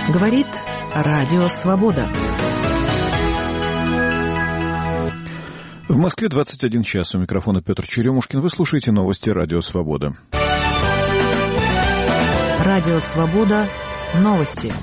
Говорит Радио Свобода. В Москве 21 час. У микрофона Петр Черемушкин. Вы слушаете новости Радио Свобода. Радио Свобода. Новости.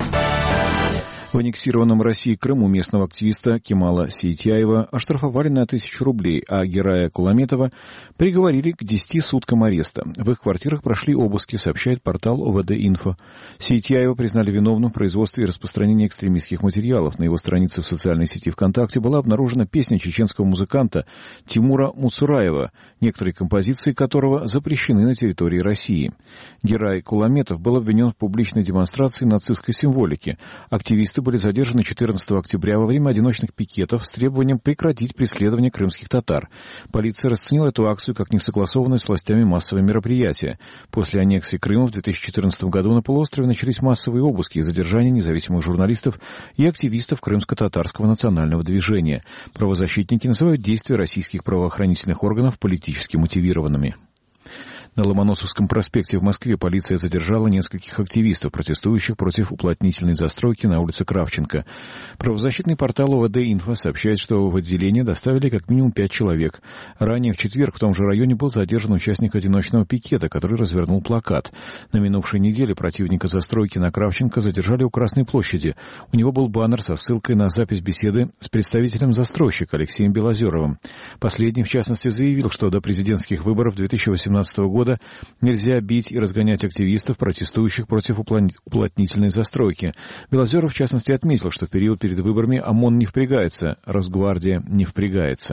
В аннексированном России Крыму местного активиста Кемала Сейтяева оштрафовали на 1000 рублей, а Герая Куламетова приговорили к 10 суткам ареста. В их квартирах прошли обыски, сообщает портал ОВД-Инфо. Сейтяева признали виновным в производстве и распространении экстремистских материалов. На его странице в социальной сети ВКонтакте была обнаружена песня чеченского музыканта Тимура Муцураева, некоторые композиции которого запрещены на территории России. Герай Куламетов был обвинен в публичной демонстрации нацистской символики. Активисты были задержаны 14 октября во время одиночных пикетов с требованием прекратить преследование крымских татар. Полиция расценила эту акцию как несогласованное с властями массовое мероприятие. После аннексии Крыма в 2014 году на полуострове начались массовые обыски и задержания независимых журналистов и активистов крымско-татарского национального движения. Правозащитники называют действия российских правоохранительных органов политически мотивированными. На Ломоносовском проспекте в Москве полиция задержала нескольких активистов, протестующих против уплотнительной застройки на улице Кравченко. Правозащитный портал ОВД-Инфо сообщает, что в отделение доставили как минимум 5 человек. Ранее в четверг в том же районе был задержан участник одиночного пикета, который развернул плакат. На минувшей неделе противника застройки на Кравченко задержали у Красной площади. У него был баннер со ссылкой на запись беседы с представителем застройщика Алексеем Белозеровым. Последний, в частности, заявил, что до президентских выборов 2018 года нельзя бить и разгонять активистов, протестующих против уплотнительной застройки. Белозеров, в частности, отметил, что в период перед выборами ОМОН не впрягается, Росгвардия не впрягается.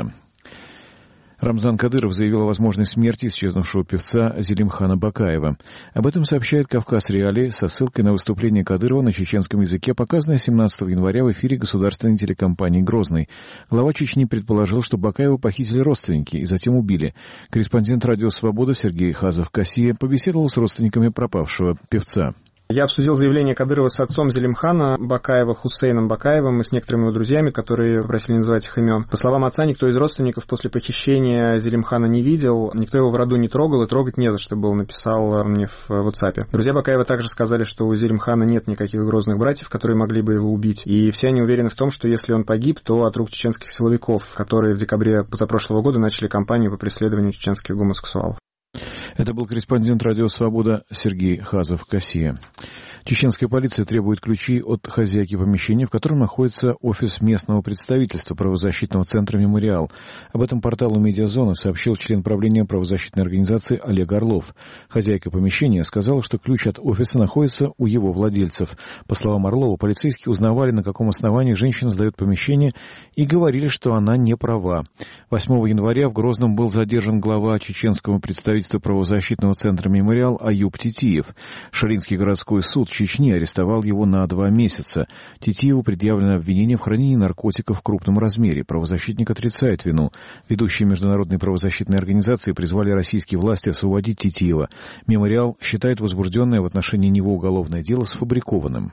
Рамзан Кадыров заявил о возможной смерти исчезнувшего певца Зелимхана Бакаева. Об этом сообщает «Кавказ Реалии» со ссылкой на выступление Кадырова на чеченском языке, показанное 17 января в эфире государственной телекомпании «Грозный». Глава Чечни предположил, что Бакаева похитили родственники и затем убили. Корреспондент «Радио Свобода» Сергей Хазов-Кассия побеседовал с родственниками пропавшего певца. Я обсудил заявление Кадырова с отцом Зелимхана Бакаева, Хусейном Бакаевым, и с некоторыми его друзьями, которые просили называть их имен. По словам отца, никто из родственников после похищения Зелимхана не видел, никто его в роду не трогал, и трогать не за что было, написал мне в WhatsApp. Друзья Бакаева также сказали, что у Зелимхана нет никаких грозных братьев, которые могли бы его убить, и все они уверены в том, что если он погиб, то от рук чеченских силовиков, которые в декабре позапрошлого года начали кампанию по преследованию чеченских гомосексуалов. Это был корреспондент «Радио Свобода» Сергей Хазов-Кассия. Чеченская полиция требует ключи от хозяйки помещения, в котором находится офис местного представительства правозащитного центра «Мемориал». Об этом порталу «Медиазона» сообщил член правления правозащитной организации Олег Орлов. Хозяйка помещения сказала, что ключ от офиса находится у его владельцев. По словам Орлова, полицейские узнавали, на каком основании женщина сдает помещение, и говорили, что она не права. 8 января в Грозном был задержан глава чеченского представительства правозащитного центра «Мемориал» Аюб Титиев. Шаринский городской суд Чечни арестовал его на 2 месяца. Титиеву предъявлено обвинение в хранении наркотиков в крупном размере. Правозащитник отрицает вину. Ведущие международные правозащитные организации призвали российские власти освободить Титиева. «Мемориал» считает возбужденное в отношении него уголовное дело сфабрикованным.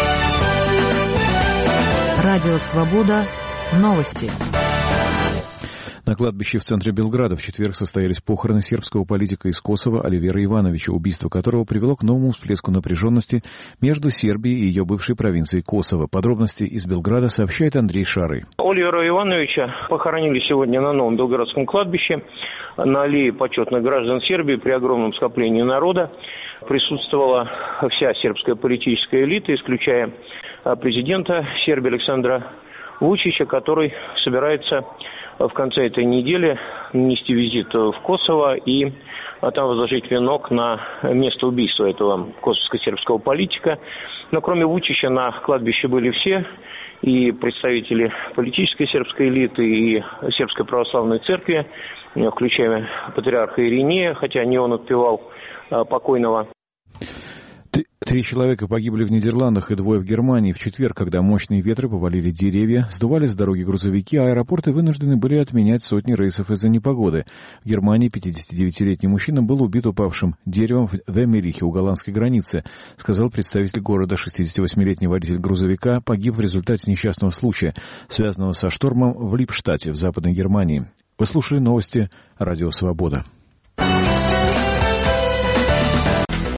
Радио Свобода. Новости. На кладбище в центре Белграда в четверг состоялись похороны сербского политика из Косово Оливера Ивановича, убийство которого привело к новому всплеску напряженности между Сербией и ее бывшей провинцией Косово. Подробности из Белграда сообщает Андрей Шарый. Оливера Ивановича похоронили сегодня на новом Белградском кладбище на аллее почетных граждан Сербии при огромном скоплении народа. Присутствовала вся сербская политическая элита, исключая президента Сербии Александра Вучича, который собирается в конце этой недели нанести визит в Косово и там возложить венок на место убийства этого косовско-сербского политика. Но кроме Вучича на кладбище были все, и представители политической сербской элиты, и сербской православной церкви, включая патриарха Иринея, хотя не он отпевал покойного. 3 человека погибли в Нидерландах и 2 в Германии в четверг, когда мощные ветры повалили деревья, сдували с дороги грузовики, а аэропорты вынуждены были отменять сотни рейсов из-за непогоды. В Германии 59-летний мужчина был убит упавшим деревом в Эмерихе у голландской границы, сказал представитель города. 68-летний водитель грузовика погиб в результате несчастного случая, связанного со штормом в Липштадте в Западной Германии. Вы слушали новости «Радио Свобода».